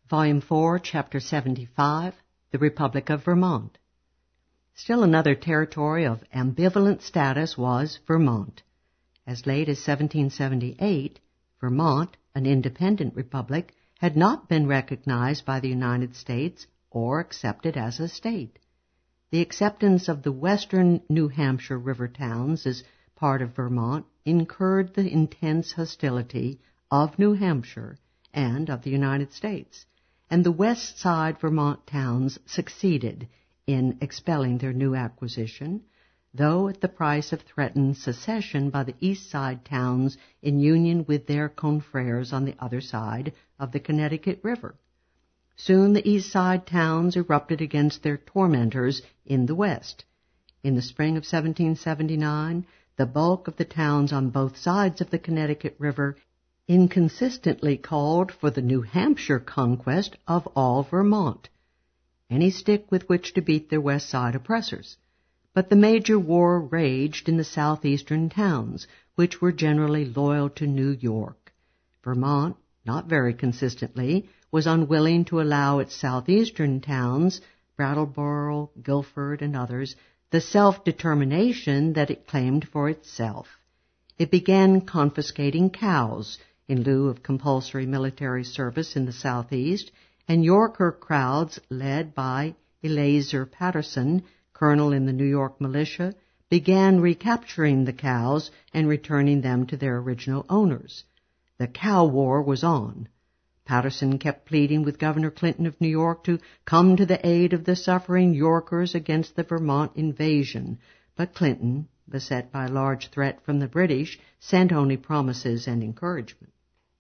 Volume 4, Chapter 75, The Republic of Vermont. Still another territory of ambivalent status was Vermont. As late as 1778, Vermont, an independent republic, had not been recognized by the United States or accepted as a state. The acceptance of the western New Hampshire river towns as part of Vermont incurred the intense hostility of New Hampshire and of the United States, and the west side Vermont towns succeeded in expelling their new acquisition, though at the price of threatened secession by the east side towns in union with their confreres on the other side of the Connecticut River. Soon the east side towns erupted against their tormentors in the west. In the spring of 1779, the bulk of the towns on both sides of the Connecticut River inconsistently called for the New Hampshire conquest of all Vermont, any stick with which to beat their west side oppressors. But the major war raged in the southeastern towns, which were generally loyal to New York. Vermont, not very consistently, was unwilling to allow its southeastern towns, Brattleboro, Guilford, and others, the self-determination that it claimed for itself. It began confiscating cows in lieu of compulsory military service in the southeast, and Yorker crowds led by Eleazar Patterson, colonel in the New York militia, began recapturing the cows and returning them to their original owners. The cow war was on. Patterson kept pleading with Governor Clinton of New York to come to the aid of the suffering Yorkers against the Vermont invasion, but Clinton, beset by a large threat from the British, sent only promises and encouragement.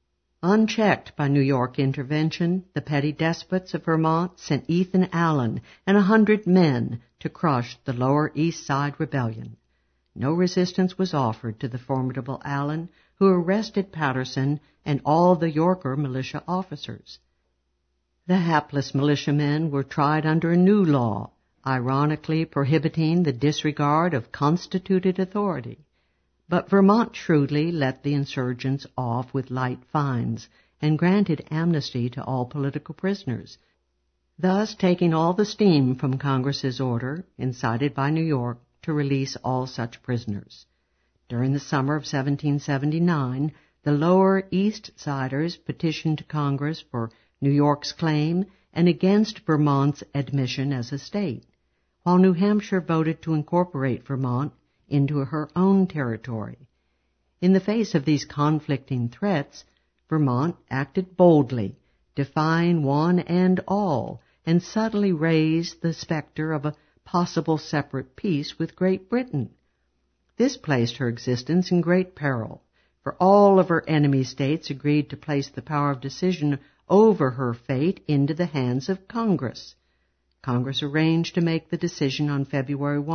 Unchecked by New York intervention, the petty despots of Vermont sent Ethan Allen and 100 men to crush the Lower East Side Rebellion. No resistance was offered to the formidable Allen, who arrested Patterson and all the Yorker militia officers. The hapless militiamen were tried under a new law, ironically prohibiting the disregard of constituted authority. But Vermont shrewdly let the insurgents off with light fines and granted amnesty to all political prisoners, thus taking all the steam from Congress's order, incited by New York, to release all such prisoners. During the summer of 1779, the Lower East Siders petitioned to Congress for New York's claim and against Vermont's admission as a state, while New Hampshire voted to incorporate Vermont into her own territory. In the face of these conflicting threats, Vermont acted boldly, defying one and all, and subtly raised the specter of a possible separate peace with Great Britain. This placed her existence in great peril, for all of her enemy states agreed to place the power of decision over her fate into the hands of Congress. Congress arranged to make the decision on February 1,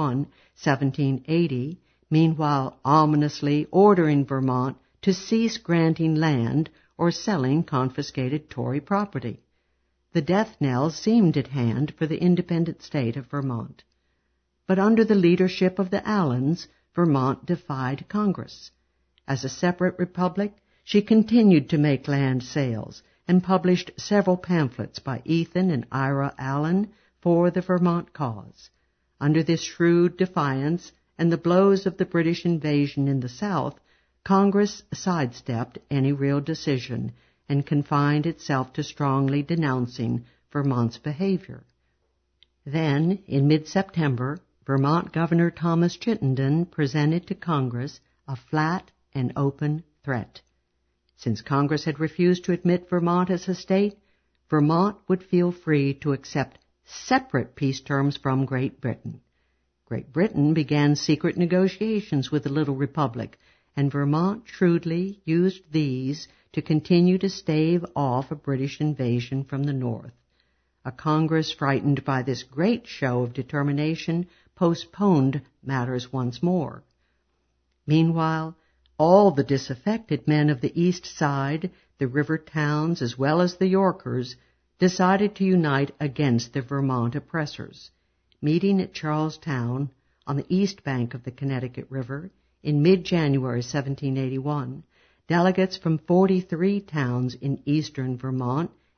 1780, meanwhile ominously ordering Vermont to cease granting land or selling confiscated Tory property. The death knell seemed at hand for the independent state of Vermont. But under the leadership of the Allens, Vermont defied Congress. As a separate republic, she continued to make land sales and published several pamphlets by Ethan and Ira Allen for the Vermont cause. Under this shrewd defiance and the blows of the British invasion in the South, Congress sidestepped any real decision and confined itself to strongly denouncing Vermont's behavior. Then, in mid-September, Vermont Governor Thomas Chittenden presented to Congress a flat and open threat. Since Congress had refused to admit Vermont as a state, Vermont would feel free to accept separate peace terms from Great Britain. Great Britain began secret negotiations with the little republic, and Vermont shrewdly used these to continue to stave off a British invasion from the north. A Congress frightened by this great show of determination postponed matters once more. Meanwhile, all the disaffected men of the east side, the river towns as well as the Yorkers, decided to unite against the Vermont oppressors. Meeting at Charlestown on the east bank of the Connecticut River in mid-January 1781, delegates from 43 towns in eastern Vermont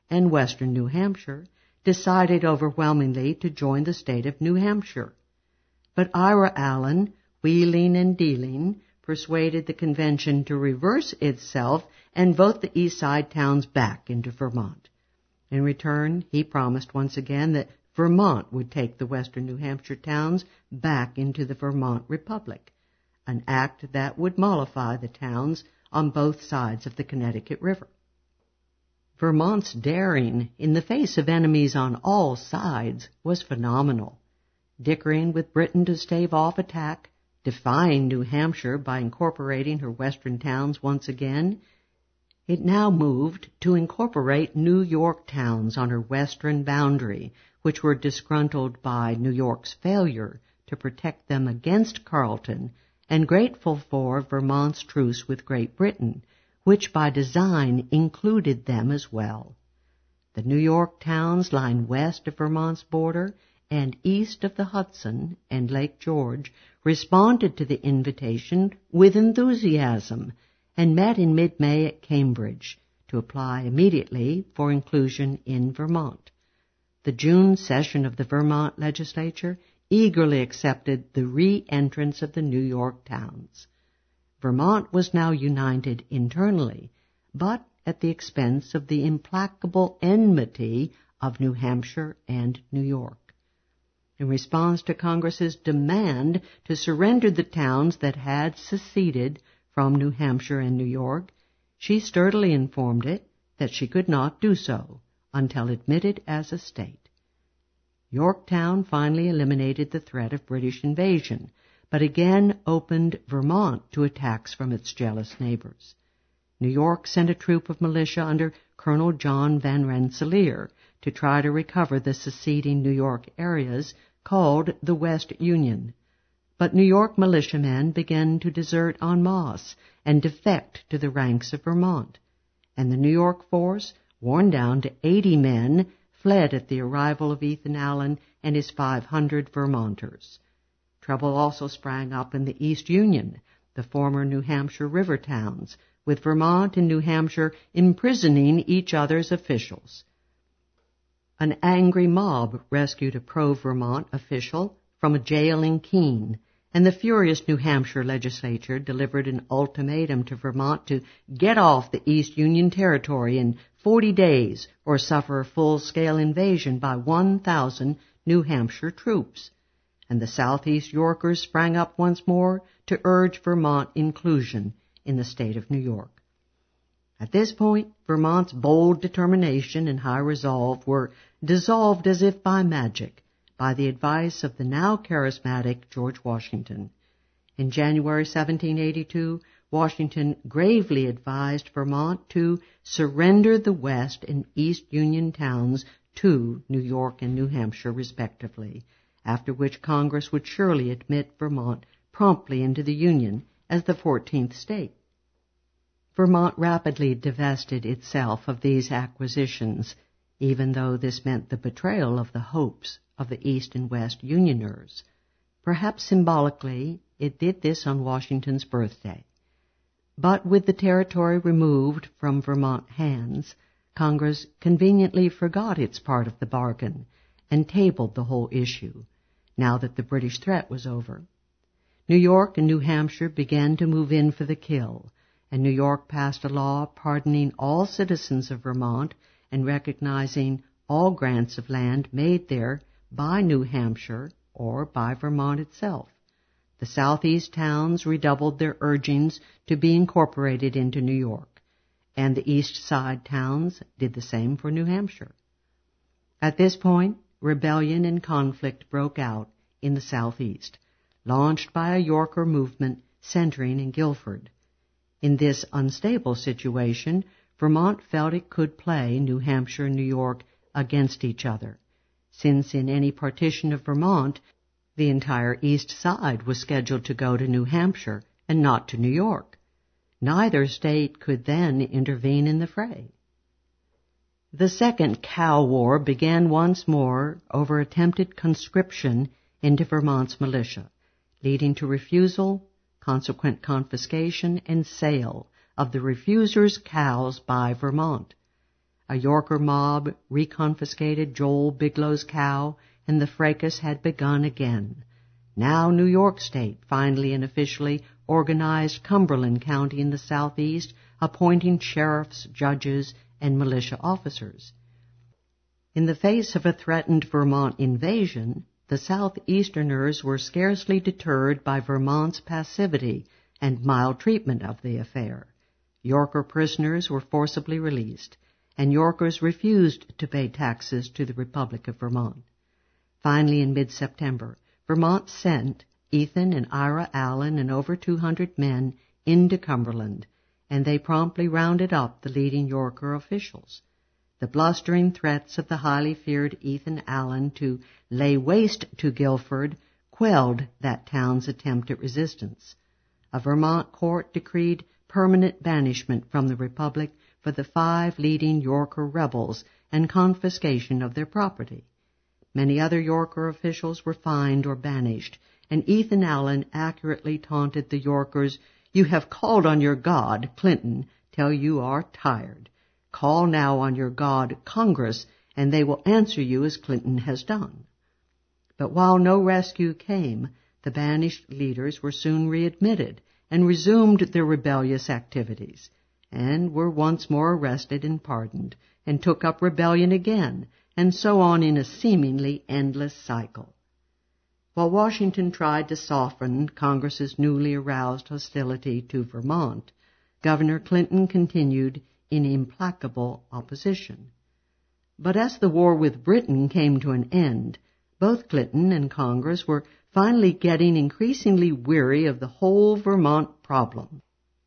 and western New Hampshire, decided overwhelmingly to join the state of New Hampshire. But Ira Allen, wheeling and dealing, persuaded the convention to reverse itself and vote the East Side towns back into Vermont. In return, he promised once again that Vermont would take the western New Hampshire towns back into the Vermont Republic, an act that would mollify the towns on both sides of the Connecticut River. Vermont's daring in the face of enemies on all sides was phenomenal. Dickering with Britain to stave off attack, defying New Hampshire by incorporating her western towns once again, it now moved to incorporate New York towns on her western boundary, which were disgruntled by New York's failure to protect them against Carleton and grateful for Vermont's truce with Great Britain, which by design included them as well. The New York towns lying west of Vermont's border and east of the Hudson and Lake George responded to the invitation with enthusiasm and met in mid-May at Cambridge to apply immediately for inclusion in Vermont. The June session of the Vermont legislature eagerly accepted the re-entrance of the New York towns. Vermont was now united internally, but at the expense of the implacable enmity of New Hampshire and New York. In response to Congress's demand to surrender the towns that had seceded from New Hampshire and New York, she sturdily informed it that she could not do so until admitted as a state. Yorktown finally eliminated the threat of British invasion, but again opened Vermont to attacks from its jealous neighbors. New York sent a troop of militia under Colonel John Van Rensselaer to try to recover the seceding New York areas called the West Union. But New York militiamen began to desert en masse and defect to the ranks of Vermont, and the New York force, worn down to 80 men, fled at the arrival of Ethan Allen and his 500 Vermonters. Trouble also sprang up in the East Union, the former New Hampshire river towns, with Vermont and New Hampshire imprisoning each other's officials. An angry mob rescued a pro-Vermont official from a jail in Keene, and the furious New Hampshire legislature delivered an ultimatum to Vermont to get off the East Union Territory in 40 days or suffer a full-scale invasion by 1,000 New Hampshire troops. And the Southeast Yorkers sprang up once more to urge Vermont inclusion in the state of New York. At this point, Vermont's bold determination and high resolve were dissolved as if by magic by the advice of the now charismatic George Washington. In January 1782, Washington gravely advised Vermont to surrender the West and East Union towns to New York and New Hampshire, respectively, after which Congress would surely admit Vermont promptly into the Union as the 14th state. Vermont rapidly divested itself of these acquisitions, even though this meant the betrayal of the hopes of the East and West Unioners. Perhaps symbolically, it did this on Washington's birthday. But with the territory removed from Vermont hands, Congress conveniently forgot its part of the bargain and tabled the whole issue, now that the British threat was over. New York and New Hampshire began to move in for the kill, and New York passed a law pardoning all citizens of Vermont and recognizing all grants of land made there by New Hampshire or by Vermont itself. The Southeast towns redoubled their urgings to be incorporated into New York, and the East Side towns did the same for New Hampshire. At this point, rebellion and conflict broke out in the Southeast, launched by a Yorker movement centering in Guilford. In this unstable situation, Vermont felt it could play New Hampshire and New York against each other, since in any partition of Vermont, the entire East Side was scheduled to go to New Hampshire and not to New York. Neither state could then intervene in the fray. The Second Cow War began once more over attempted conscription into Vermont's militia, leading to refusal, consequent confiscation, and sale of the refusers' cows by Vermont. A Yorker mob reconfiscated Joel Bigelow's cow, and the fracas had begun again. Now New York State finally and officially organized Cumberland County in the southeast, appointing sheriffs, judges, and militia officers. In the face of a threatened Vermont invasion, the Southeasterners were scarcely deterred by Vermont's passivity and mild treatment of the affair. Yorker prisoners were forcibly released, and Yorkers refused to pay taxes to the Republic of Vermont. Finally, in mid-September, Vermont sent Ethan and Ira Allen and over 200 men into Cumberland, and they promptly rounded up the leading Yorker officials. The blustering threats of the highly feared Ethan Allen to lay waste to Guilford quelled that town's attempt at resistance. A Vermont court decreed permanent banishment from the Republic for the 5 leading Yorker rebels and confiscation of their property. Many other Yorker officials were fined or banished, and Ethan Allen accurately taunted the Yorkers, "You have called on your God, Clinton, till you are tired. Call now on your God, Congress, and they will answer you as Clinton has done." But while no rescue came, the banished leaders were soon readmitted and resumed their rebellious activities, and were once more arrested and pardoned, and took up rebellion again, and so on in a seemingly endless cycle. While Washington tried to soften Congress's newly aroused hostility to Vermont, Governor Clinton continued in implacable opposition. But as the war with Britain came to an end, both Clinton and Congress were finally getting increasingly weary of the whole Vermont problem.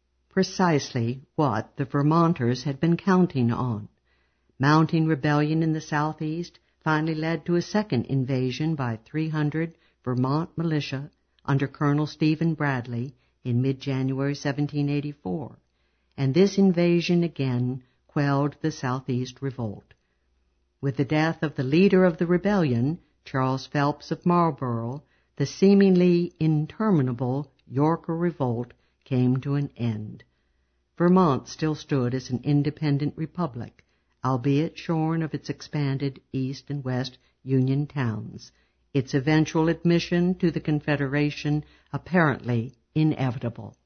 Precisely what the Vermonters had been counting on. Mounting rebellion in the southeast finally led to a second invasion by 300 Vermont militia under Colonel Stephen Bradley in mid-January 1784, and this invasion again quelled the southeast revolt. With the death of the leader of the rebellion, Charles Phelps of Marlborough, the seemingly interminable Yorker revolt came to an end. Vermont still stood as an independent republic, albeit shorn of its expanded east and west Union towns, its eventual admission to the Confederation apparently inevitable.